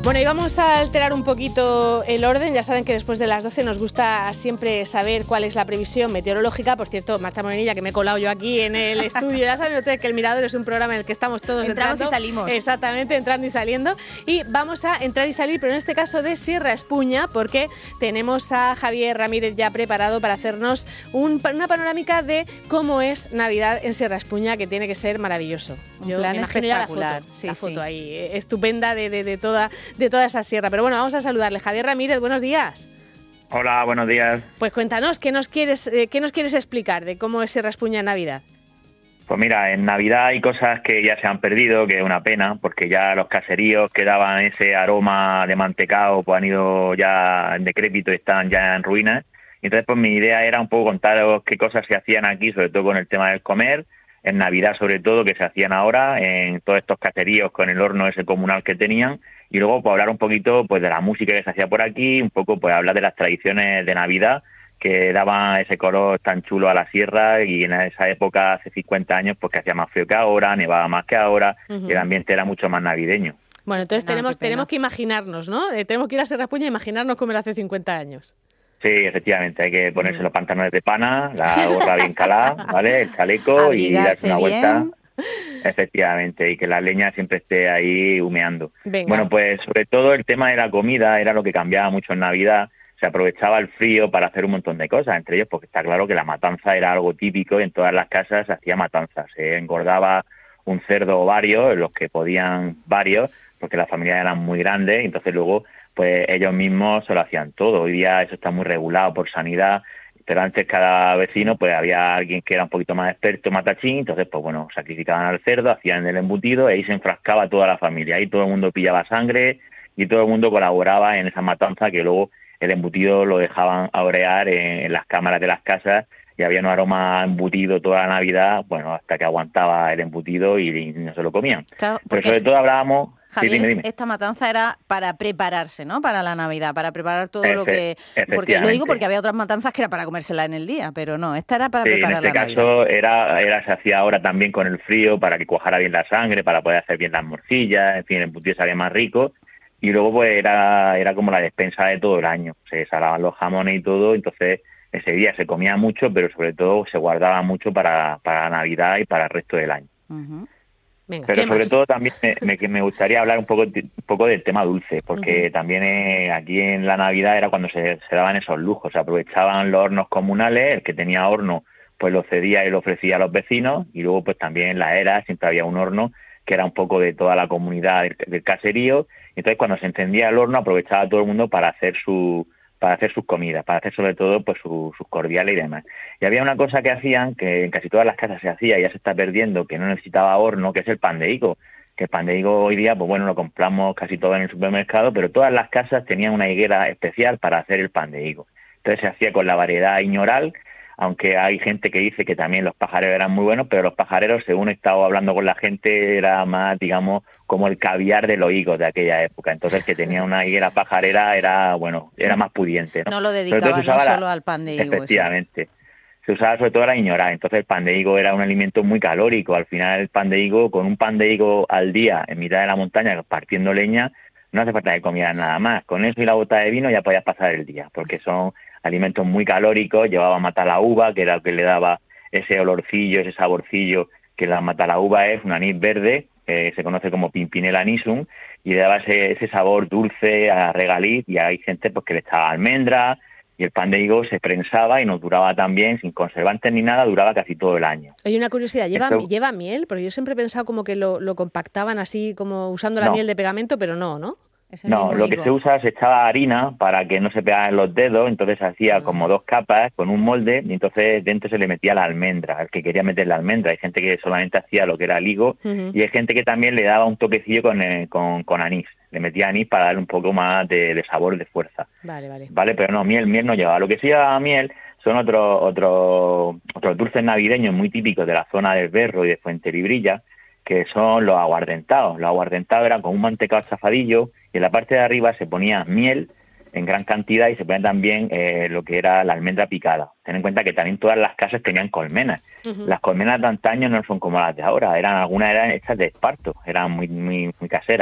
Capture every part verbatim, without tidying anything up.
Bueno, y vamos a alterar un poquito el orden. Ya saben que después de las doce nos gusta siempre saber cuál es la previsión meteorológica. Por cierto, Marta Morenilla, que me he colado yo aquí en el estudio. Ya saben ustedes que El Mirador es un programa en el que estamos todos Entramos entrando. y salimos. Exactamente, entrando y saliendo. Y vamos a entrar y salir, pero en este caso de Sierra Espuña, porque tenemos a Javier Ramírez ya preparado para hacernos un, una panorámica de cómo es Navidad en Sierra Espuña, que tiene que ser maravilloso. Un Yo plan me imagino ya la espectacular. foto, Sí, la foto sí. ahí, eh, estupenda de, de, de toda de toda esa sierra. Pero bueno, vamos a saludarle. Javier Ramírez, buenos días. Hola, buenos días. Pues cuéntanos, ¿qué nos quieres, eh, qué nos quieres explicar de cómo es Sierra Espuña en Navidad? Pues mira, en Navidad hay cosas que ya se han perdido, que es una pena, porque ya los caseríos que daban ese aroma de mantecado pues han ido ya en decrépito y están ya en ruinas. Entonces, pues mi idea era un poco contaros qué cosas se hacían aquí, sobre todo con el tema del comer, en Navidad sobre todo, que se hacían ahora, en todos estos caseríos con el horno ese comunal que tenían, y luego pues hablar un poquito pues de la música que se hacía por aquí, un poco pues hablar de las tradiciones de Navidad que daban ese color tan chulo a la sierra, y en esa época, hace cincuenta años, pues que hacía más frío que ahora, nevaba más que ahora, uh-huh. y el ambiente era mucho más navideño. Bueno, entonces Pena, tenemos, tenemos que imaginarnos, ¿no? Eh, tenemos que ir a Sierra Espuña e imaginarnos cómo era hace cincuenta años. Sí, efectivamente, hay que ponerse los pantalones de pana, la gorra bien calada, ¿vale? El chaleco, abrigarse y darse una vuelta. Bien. Efectivamente, y que la leña siempre esté ahí humeando. Venga. Bueno, pues sobre todo el tema de la comida era lo que cambiaba mucho en Navidad. Se aprovechaba el frío para hacer un montón de cosas, entre ellos porque está claro que la matanza era algo típico, y en todas las casas se hacía matanza. Se engordaba un cerdo o varios, los que podían varios, porque las familias eran muy grandes, y entonces luego pues ellos mismos se lo hacían todo. Hoy día eso está muy regulado por sanidad, pero antes cada vecino pues había alguien que era un poquito más experto, matachín, entonces pues bueno, sacrificaban al cerdo, hacían el embutido, y ahí se enfrascaba toda la familia, ahí todo el mundo pillaba sangre y todo el mundo colaboraba en esa matanza, que luego el embutido lo dejaban aurear en, en las cámaras de las casas, y había un aroma embutido toda la Navidad, bueno, hasta que aguantaba el embutido y, y no se lo comían. Claro, pero sobre todo hablábamos... Javier, sí, dime, dime. Esta matanza era para prepararse, ¿no? Para la Navidad, para preparar todo Efe, lo que... Porque lo digo porque había otras matanzas que era para comérsela en el día, pero no, esta era para sí, preparar la Navidad. En este caso era, era se hacía ahora también con el frío, para que cuajara bien la sangre, para poder hacer bien las morcillas, en fin, el embutido salía más rico. Y luego pues era, era como la despensa de todo el año. Se salaban los jamones y todo, entonces ese día se comía mucho, pero sobre todo se guardaba mucho para, para Navidad y para el resto del año. Uh-huh. Venga, pero sobre más? todo también me, me, me gustaría hablar un poco, un poco del tema dulce, porque uh-huh. también eh, aquí en la Navidad era cuando se, se daban esos lujos. Se aprovechaban los hornos comunales, el que tenía horno pues lo cedía y lo ofrecía a los vecinos, y luego pues también en la era siempre había un horno que era un poco de toda la comunidad del, del caserío. Entonces cuando se encendía el horno aprovechaba todo el mundo para hacer su para hacer sus comidas, para hacer sobre todo pues su, sus cordiales y demás. Y había una cosa que hacían, que en casi todas las casas se hacía y ya se está perdiendo, que no necesitaba horno, que es el pan de higo. Que el pan de higo hoy día, pues bueno, lo compramos casi todo en el supermercado, pero todas las casas tenían una higuera especial para hacer el pan de higo. Entonces se hacía con la variedad iñoral, aunque hay gente que dice que también los pajareros eran muy buenos, pero los pajareros, según he estado hablando con la gente, era más, digamos, como el caviar de los higos de aquella época. Entonces, que tenía una higuera pajarera era, bueno, era más pudiente, ¿no? No lo dedicaba no solo la, al pan de higo. Efectivamente. Eso. Se usaba sobre todo la ignorar. Entonces, el pan de higo era un alimento muy calórico. Al final, el pan de higo, con un pan de higo al día en mitad de la montaña, partiendo leña, no hace falta que comieras nada más. Con eso y la bota de vino ya podías pasar el día, porque son alimentos muy calóricos. Llevaba a matar la uva, que era lo que le daba ese olorcillo, ese saborcillo que la mata la uva es un anís verde, que se conoce como Pimpinella anisum, y le daba ese, ese sabor dulce a regaliz. Y hay gente pues que le echaba almendra, y el pan de higo se prensaba y nos duraba también, sin conservantes ni nada, duraba casi todo el año. Hay una curiosidad, ¿lleva, Esto... ¿lleva miel? Porque yo siempre he pensado como que lo, lo compactaban así, como usando la no. miel de pegamento, pero no, ¿no? No, lo que se usa, se echaba harina para que no se pegaran los dedos, entonces se hacía uh-huh. como dos capas con un molde, y entonces dentro se le metía la almendra, el que quería meter la almendra. Hay gente que solamente hacía lo que era el higo, uh-huh. y hay gente que también le daba un toquecillo con, eh, con, con anís, le metía anís para darle un poco más de, de sabor, de fuerza. Vale, vale. Vale, pero no, miel, miel no llevaba. Lo que sí llevaba miel son otros otros otros dulces navideños muy típicos de la zona del Berro y de Fuentelibrilla, que son los aguardentados. Los aguardentados eran con un mantecado chafadillo, y en la parte de arriba se ponía miel en gran cantidad, y se ponía también eh, lo que era la almendra picada. Ten en cuenta que también todas las casas tenían colmenas. Uh-huh. Las colmenas de antaño no son como las de ahora, eran algunas eran hechas de esparto, eran muy muy muy caseras.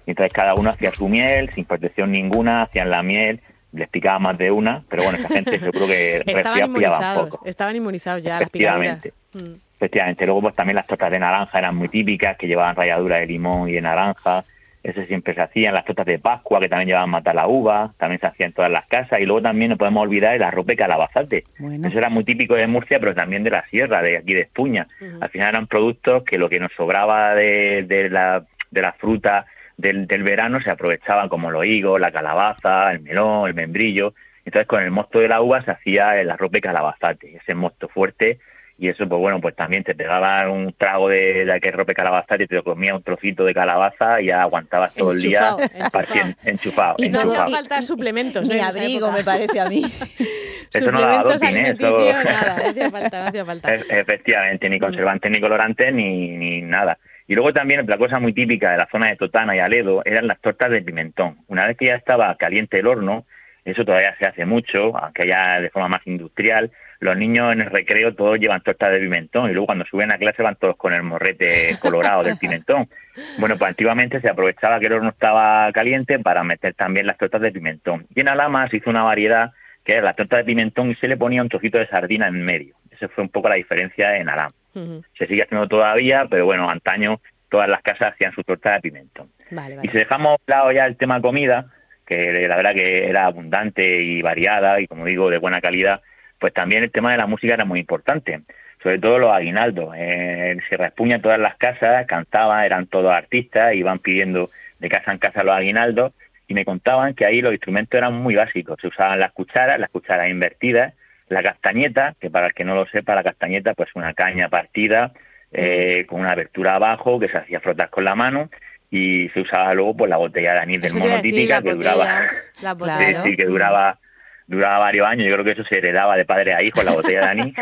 y entonces cada uno hacía su miel, sin protección ninguna, hacían la miel, les picaba más de una, pero bueno, esa gente yo creo que estaban inmunizados, un poco. Estaban inmunizados ya las picaduras. Mm. Efectivamente, luego pues también las tortas de naranja eran muy típicas, que llevaban ralladura de limón y de naranja, eso siempre se hacían, las tortas de Pascua, que también llevaban mata la uva, también se hacían en todas las casas, y luego también no podemos olvidar el arroz de calabazate. Bueno. Eso era muy típico de Murcia, pero también de la sierra, de aquí de Espuña. Uh-huh. Al final eran productos que lo que nos sobraba de, de la de la fruta del, del verano se aprovechaban, como los higos, la calabaza, el melón, el membrillo. Entonces con el mosto de la uva se hacía el arroz de calabazate, ese mosto fuerte. Y eso, pues bueno, pues también te pegaba un trago de, de aquel rope calabaza y te comía un trocito de calabaza y ya aguantabas todo enchufado, el día enchufado. Partiendo, enchufado. Y enchufado. no hacía falta suplementos. Ni ¿eh? abrigo, me parece a mí. Eso no suplementos doping, alimenticios, eso... nada, no hacía falta, no hacía falta. Efectivamente, ni conservantes, ni colorantes, ni, ni nada. Y luego también la cosa muy típica de la zona de Totana y Aledo eran las tortas de pimentón. Una vez que ya estaba caliente el horno, eso todavía se hace mucho, aunque ya de forma más industrial, los niños en el recreo todos llevan tortas de pimentón y luego cuando suben a clase van todos con el morrete colorado del pimentón. Bueno, pues antiguamente se aprovechaba que el horno estaba caliente para meter también las tortas de pimentón. Y en Alhama se hizo una variedad que era la torta de pimentón y se le ponía un trocito de sardina en medio. Esa fue un poco la diferencia en Alhama. Uh-huh. Se sigue haciendo todavía, pero bueno, antaño todas las casas hacían su torta de pimentón. Vale, vale. Y si dejamos de lado ya el tema comida, que la verdad que era abundante y variada y, como digo, de buena calidad, pues también el tema de la música era muy importante, sobre todo los aguinaldos. En Sierra Espuña todas las casas cantaban, eran todos artistas, iban pidiendo de casa en casa los aguinaldos y me contaban que ahí los instrumentos eran muy básicos. Se usaban las cucharas, las cucharas invertidas, la castañeta, que para el que no lo sepa, la castañeta pues una caña partida eh, con una abertura abajo que se hacía frotar con la mano, y se usaba luego pues la botella de anís del mono típica que duraba la sí, sí, que duraba duraba varios años. Yo creo que eso se heredaba de padre a hijo, la botella de anís.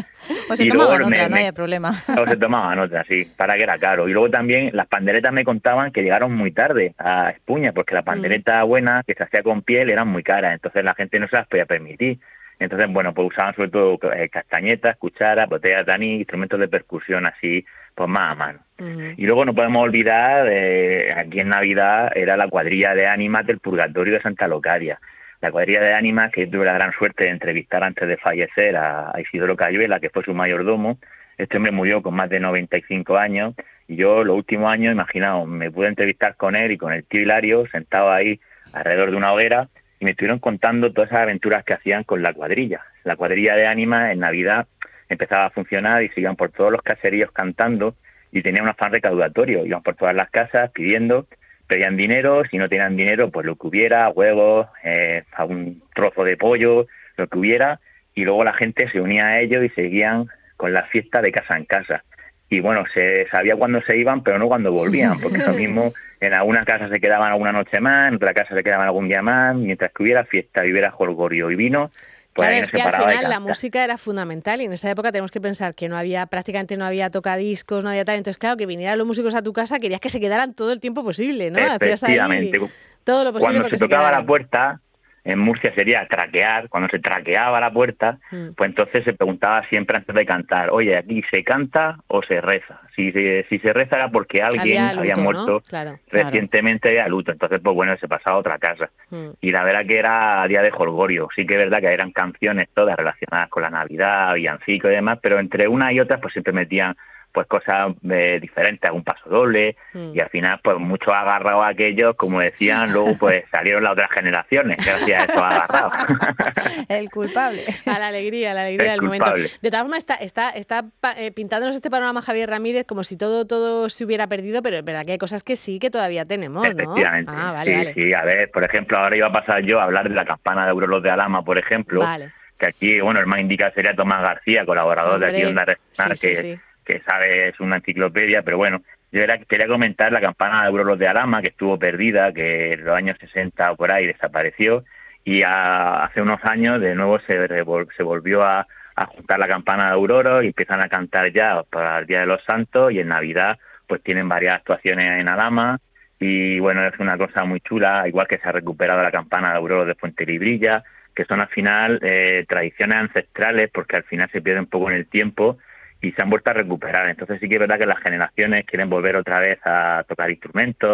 O se y tomaban luego otra, me, no había problema. O se tomaban otra, sí, para que era caro. Y luego también las panderetas me contaban que llegaron muy tarde a Espuña, porque la pandereta mm. buena, que se hacía con piel, eran muy caras, entonces la gente no se las podía permitir. Entonces, bueno, pues usaban sobre todo eh, castañetas, cucharas, botellas de anís, instrumentos de percusión así, pues más a mano. Uh-huh. Y luego no podemos olvidar, eh, aquí en Navidad era la cuadrilla de ánimas del Purgatorio de Santa Locaria. La cuadrilla de ánimas que tuve la gran suerte de entrevistar antes de fallecer a, a Isidoro Cayuela, que fue su mayordomo. Este hombre murió con más de noventa y cinco años y yo los últimos años, imaginaos, me pude entrevistar con él y con el tío Hilario, sentado ahí alrededor de una hoguera, y me estuvieron contando todas esas aventuras que hacían con la cuadrilla. La cuadrilla de ánimas en Navidad empezaba a funcionar y se iban por todos los caseríos cantando y tenían un afán recaudatorio. Iban por todas las casas pidiendo, pedían dinero, si no tenían dinero, pues lo que hubiera, huevos, eh, un trozo de pollo, lo que hubiera, y luego la gente se unía a ellos y seguían con la fiesta de casa en casa. Y bueno, se sabía cuándo se iban, pero no cuándo volvían, porque lo mismo en algunas casas se quedaban alguna noche más, en otra casa se quedaban algún día más, mientras que hubiera fiesta, hubiera jolgorio y vino. Pues claro, es que al final la música era fundamental y en esa época tenemos que pensar que no había, prácticamente no había tocadiscos, no había tal, entonces claro, que vinieran los músicos a tu casa, querías que se quedaran todo el tiempo posible, ¿no? Efectivamente. Hacías ahí todo lo posible. Cuando se tocaba la puerta, en Murcia sería traquear, cuando se traqueaba la puerta, mm. pues entonces se preguntaba siempre antes de cantar, oye, ¿aquí se canta o se reza? Si se, si se reza era porque alguien había, luto, había muerto, ¿no? Claro, recientemente de claro. luto, entonces pues bueno, se pasaba a otra casa. Mm. Y la verdad que era día de jolgorio, sí que es verdad que eran canciones todas relacionadas con la Navidad, villancico y demás, pero entre una y otra pues siempre metían pues cosas eh, diferentes, algún paso doble, mm. y al final pues muchos agarrados a aquellos, como decían, luego pues salieron las otras generaciones, gracias a esos agarrados. El culpable. A la alegría, a la alegría El del culpable. momento. De todas formas, está, está, está eh, pintándonos este panorama Javier Ramírez como si todo, todo se hubiera perdido, pero es verdad que hay cosas que sí, que todavía tenemos, ¿no? Efectivamente, ah, vale, sí, vale. sí, a ver, por ejemplo, ahora iba a pasar yo a hablar de la campana de Auroros de Alhama, por ejemplo, vale. que aquí, bueno, el más indicado sería Tomás García, colaborador Hombre, de aquí de Onda Regional, sí, que... sí, sí. que sabe, es una enciclopedia, pero bueno, yo era, quería comentar la campana de Auroros de Alhama, que estuvo perdida, que en los años sesenta o por ahí desapareció, y a, hace unos años de nuevo se, revol, se volvió a, a juntar la campana de Auroros y empiezan a cantar ya para el Día de los Santos, y en Navidad pues tienen varias actuaciones en Alhama, y bueno, es una cosa muy chula, igual que se ha recuperado la campana de Auroros de Fuenterribilla, que son al final eh, tradiciones ancestrales, porque al final se pierde un poco en el tiempo, y se han vuelto a recuperar. Entonces sí que es verdad que las generaciones quieren volver otra vez a tocar instrumentos,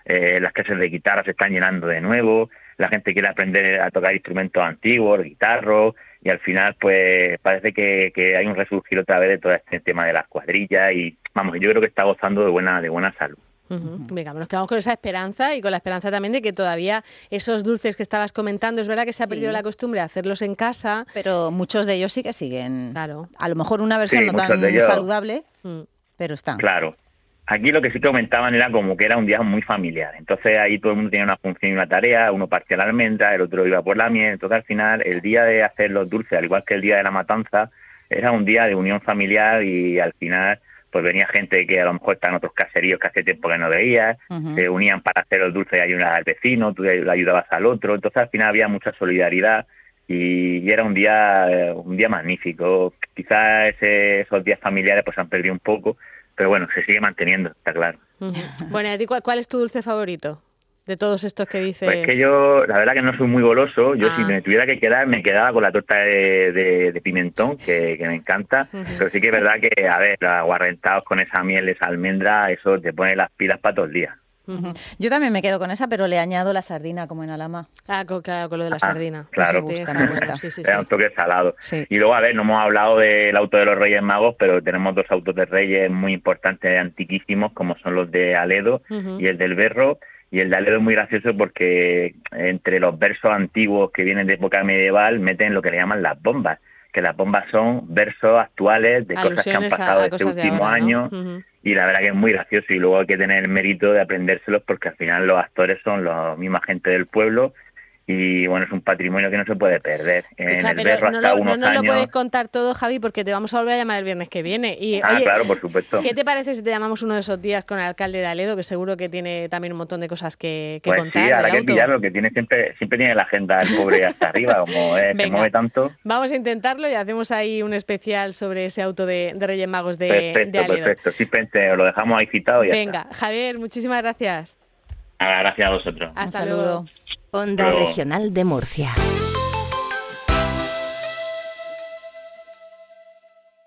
eh, las clases de guitarra se están llenando de nuevo, la gente quiere aprender a tocar instrumentos antiguos, guitarros, y al final pues parece que, que hay un resurgir otra vez de todo este tema de las cuadrillas y vamos, yo creo que está gozando de buena de buena salud. Uh-huh. Venga, nos quedamos con esa esperanza y con la esperanza también de que todavía esos dulces que estabas comentando, es verdad que se ha perdido sí. la costumbre de hacerlos en casa, pero muchos de ellos sí que siguen. Claro. A lo mejor una versión sí, no tan ellos, saludable, mm. pero están. Claro. Aquí lo que sí que comentaban era como que era un día muy familiar. Entonces ahí todo el mundo tenía una función y una tarea, uno partía la almendra, el otro iba por la miel. Entonces al final el día de hacer los dulces, al igual que el día de la matanza, era un día de unión familiar y al final pues venía gente que a lo mejor está en otros caseríos que hace tiempo que no veías, uh-huh. se unían para hacer los dulces y ayudar al vecino, tú le ayudabas al otro. Entonces al final había mucha solidaridad y, y era un día un día magnífico. Quizás ese, esos días familiares pues se han perdido un poco, pero bueno, se sigue manteniendo, está claro. Uh-huh. Bueno, ¿a ti cuál, cuál es tu dulce favorito de todos estos que dices? Pues que yo, la verdad que no soy muy goloso. Yo ah. si me tuviera que quedar, me quedaba con la torta de, de, de pimentón, que, que me encanta. Uh-huh. Pero sí que es verdad que, a ver, aguarrentados con esa miel, esa almendra, eso te pone las pilas para todo el día. Uh-huh. Yo también me quedo con esa, pero le añado la sardina como en Alhama. Ah, con, claro, con lo de la ah, sardina. Claro, me gusta, me gusta. Sí, sí, sí. Era un toque salado. Sí. Y luego, a ver, no hemos hablado del auto de los Reyes Magos, pero tenemos dos autos de Reyes muy importantes, antiquísimos, como son los de Aledo uh-huh. y el del Berro. Y el de Aledo es muy gracioso porque entre los versos antiguos que vienen de época medieval meten lo que le llaman las bombas, que las bombas son versos actuales de alusiones cosas que han pasado a, a este cosas último de ahora, año, ¿no? Uh-huh. Y la verdad que es muy gracioso y luego hay que tener el mérito de aprendérselos porque al final los actores son la misma gente del pueblo y bueno, es un patrimonio que no se puede perder. Escucha, en el pero Berro no, hasta lo, unos no nos años... lo puedes contar todo, Javi, porque te vamos a volver a llamar el viernes que viene. Y, ah, oye, claro, por supuesto. ¿qué te parece si te llamamos uno de esos días con el alcalde de Aledo, que seguro que tiene también un montón de cosas que, que pues contar? Sí, ahora que auto? pillarlo, que tiene siempre siempre tiene la agenda el pobre hasta arriba, como eh, se mueve tanto. Vamos a intentarlo y hacemos ahí un especial sobre ese auto de, de Reyes Magos de, perfecto, de Aledo. Perfecto, simplemente os lo dejamos ahí citado y ya Venga, está. Javier, muchísimas gracias. Ah, gracias a vosotros. Hasta un saludo. luego. Onda Regional de Murcia.